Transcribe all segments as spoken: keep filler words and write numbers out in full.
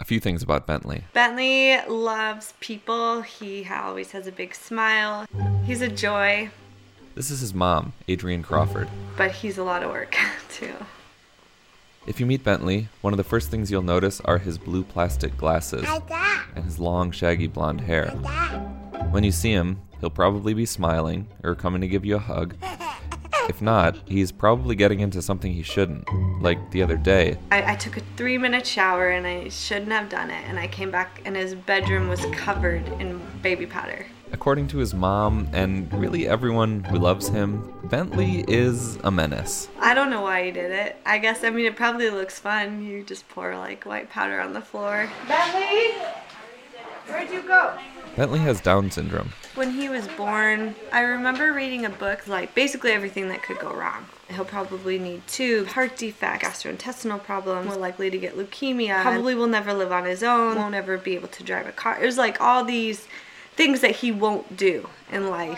A few things about Bentley. Bentley loves people. He always has a big smile. He's a joy. This is his mom, Adrienne Crawford. But he's a lot of work, too. If you meet Bentley, one of the first things you'll notice are his blue plastic glasses and his long, shaggy blonde hair. When you see him, he'll probably be smiling or coming to give you a hug. If not, he's probably getting into something he shouldn't. Like the other day. I, I took a three-minute shower and I shouldn't have done it. And I came back and his bedroom was covered in baby powder. According to his mom, and really everyone who loves him, Bentley is a menace. I don't know why he did it. I guess, I mean, it probably looks fun. You just pour, like, white powder on the floor. Bentley? Where'd you go? Bentley has Down syndrome. When he was born, I remember reading a book, like, basically everything that could go wrong. He'll probably need tubes, heart defects, gastrointestinal problems, more likely to get leukemia, probably will never live on his own, won't ever be able to drive a car. It was like all these things that he won't do in life.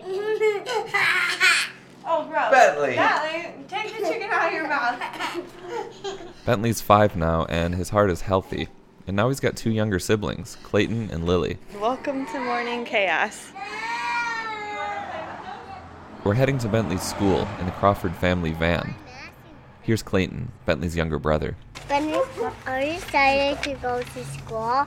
Oh, bro. Bentley. Bentley, take the chicken out of your mouth. Bentley's five now, and his heart is healthy. And now he's got two younger siblings, Clayton and Lily. Welcome to Morning Chaos. We're heading to Bentley's school in the Crawford family van. Here's Clayton, Bentley's younger brother. Bentley, are you excited to go to school?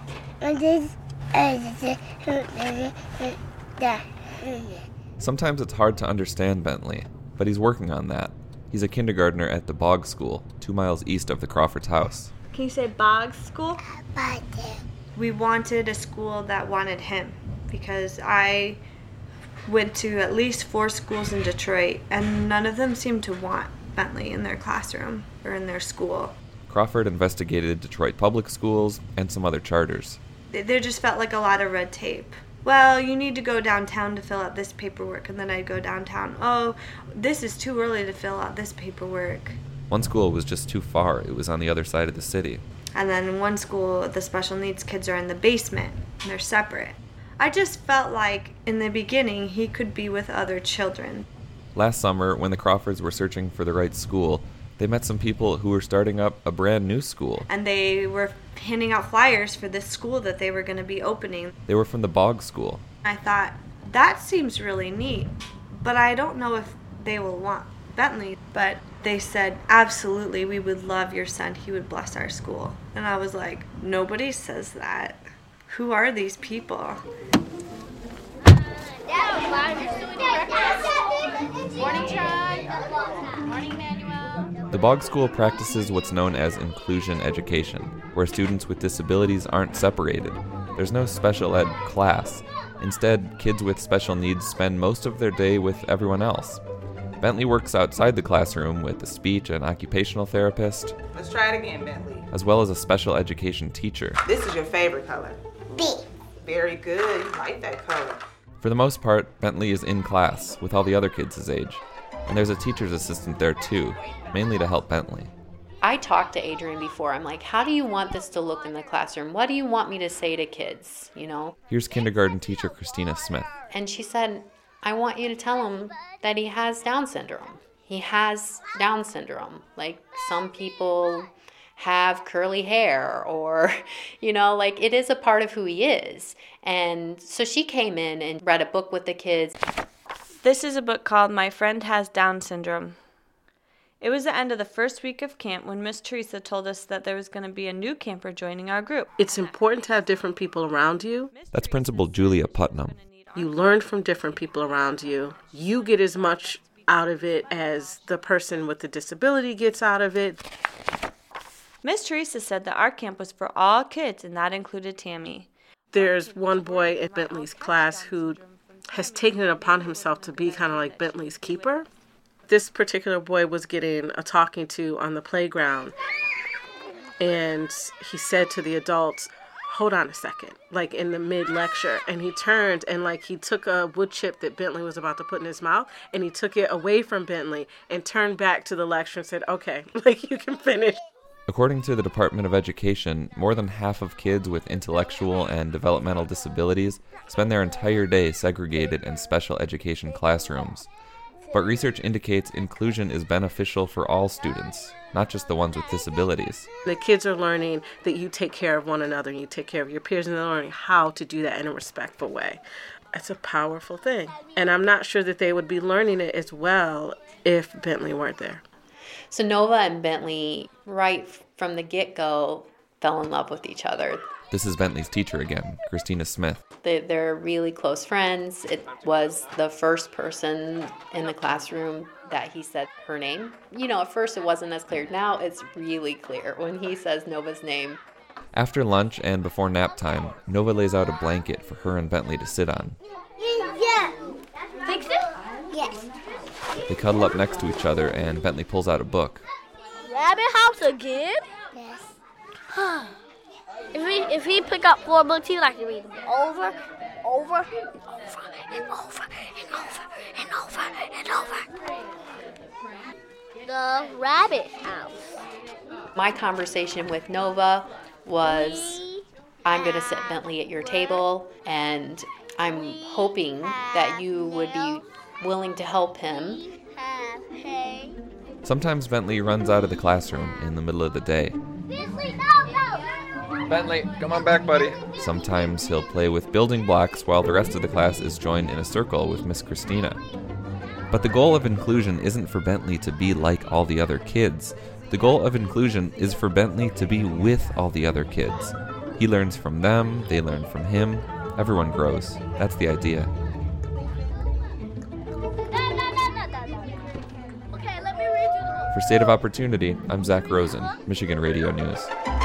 Sometimes it's hard to understand Bentley, but he's working on that. He's a kindergartner at the Bog School, two miles east of the Crawford's house. Can you say Bog School? We wanted a school that wanted him because I went to at least four schools in Detroit and none of them seemed to want Bentley in their classroom or in their school. Crawford investigated Detroit public schools and some other charters. There just felt like a lot of red tape. Well, you need to go downtown to fill out this paperwork, and then I'd go downtown. Oh, this is too early to fill out this paperwork. One school was just too far. It was on the other side of the city. And then in one school, the special needs kids are in the basement, and they're separate. I just felt like, in the beginning, he could be with other children. Last summer, when the Crawfords were searching for the right school, they met some people who were starting up a brand new school. And they were handing out flyers for this school that they were going to be opening. They were from the Bog School. I thought, that seems really neat, but I don't know if they will want Bentley. But they said, absolutely, we would love your son. He would bless our school. And I was like, nobody says that. Who are these people? Morning, John. Morning, Manuel. The Bog School practices what's known as inclusion education, where students with disabilities aren't separated. There's no special ed class. Instead, kids with special needs spend most of their day with everyone else. Bentley works outside the classroom with a speech and occupational therapist. Let's try it again, Bentley. As well as a special education teacher. This is your favorite color. B. Very good. You like that color. For the most part, Bentley is in class with all the other kids his age. And there's a teacher's assistant there too, mainly to help Bentley. I talked to Adrienne before. I'm like, how do you want this to look in the classroom? What do you want me to say to kids, you know? Here's kindergarten teacher Christina Smith. And she said, I want you to tell him that he has Down syndrome. He has Down syndrome. Like some people have curly hair or, you know, like it is a part of who he is. And so she came in and read a book with the kids. This is a book called My Friend Has Down Syndrome. It was the end of the first week of camp when Miss Teresa told us that there was going to be a new camper joining our group. It's important to have different people around you. That's Principal Julia Putnam. You learn from different people around you. You get as much out of it as the person with the disability gets out of it. Miss Teresa said that our camp was for all kids, and that included Tammy. There's one boy at Bentley's class who has taken it upon himself to be kind of like Bentley's keeper. This particular boy was getting a talking to on the playground, and he said to the adults, hold on a second, like in the mid-lecture, and he turned and like he took a wood chip that Bentley was about to put in his mouth, and he took it away from Bentley and turned back to the lecture and said, okay, like you can finish. According to the Department of Education, more than half of kids with intellectual and developmental disabilities spend their entire day segregated in special education classrooms. But research indicates inclusion is beneficial for all students, not just the ones with disabilities. The kids are learning that you take care of one another and you take care of your peers, and they're learning how to do that in a respectful way. It's a powerful thing. And I'm not sure that they would be learning it as well if Bentley weren't there. So Nova and Bentley, right from the get-go, fell in love with each other. This is Bentley's teacher again, Christina Smith. They, they're really close friends. It was the first person in the classroom that he said her name. You know, at first it wasn't as clear. Now it's really clear when he says Nova's name. After lunch and before nap time, Nova lays out a blanket for her and Bentley to sit on. Yeah. Fix it? Yes. They cuddle up next to each other, and Bentley pulls out a book. Rabbit House again? Yes. If he if he pick up four books, he like to read them over, over, and over, and over, and over, and over, and over. The Rabbit House. My conversation with Nova was, I'm going to sit Bentley at your table, and I'm hoping that you would be willing to help him. Sometimes Bentley runs out of the classroom in the middle of the day. Bentley, come on back, buddy. Sometimes he'll play with building blocks while the rest of the class is joined in a circle with Miss Christina. But the goal of inclusion isn't for Bentley to be like all the other kids. The goal of inclusion is for Bentley to be with all the other kids. He learns from them, they learn from him, everyone grows. That's the idea. Okay, let me read you the book. For State of Opportunity, I'm Zach Rosen, Michigan Radio News.